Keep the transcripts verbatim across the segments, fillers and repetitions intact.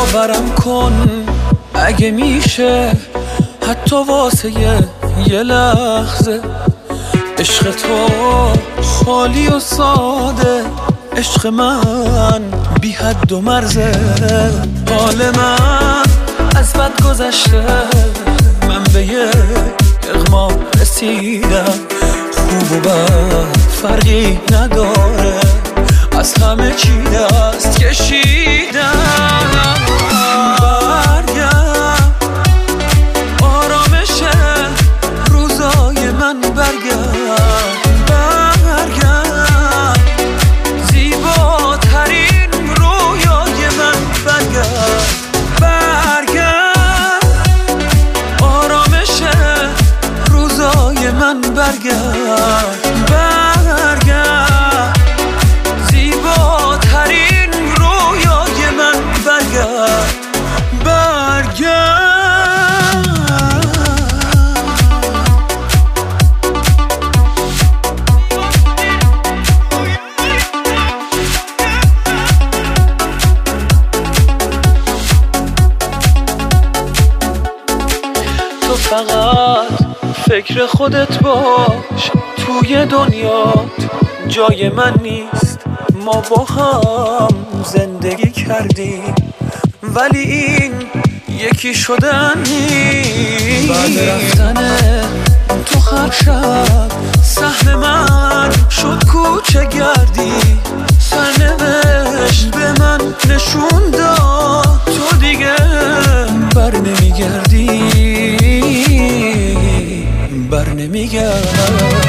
باورم کن اگه میشه، حتی واسه یه لحظه. عشق تو خالی و ساده، عشق من بی حد و مرزه. حال من از بد گذشته، من به یه اغما رسیدم. خوب و بد فرقی نداره، از همه چی دست کشیدم. برگرد آرامش روزای من، برگرد برگرد زیباترین رویای من، برگرد برگرد آرامش روزای من، برگرد برگرد زیباترین رویای من، برگرد برگرد. تو فقط فکر خودت باش، توی دنیات جای من نیست. ما با هم زندگی کردیم، ولی این یکی شدن نیست. بعد رفتن تو هر شب سهم من شد کوچه گردی. سرنوشت به من نشون داد تو دیگه بر نمیگردی، بر نمیگرد.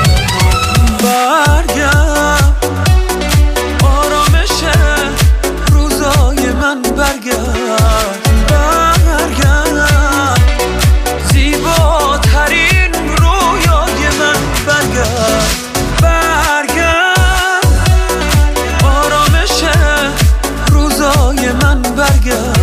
برگرد آرامش روزای من، برگرد برگرد زیباترین رویای من، برگرد برگرد آرامش روزای من، برگرد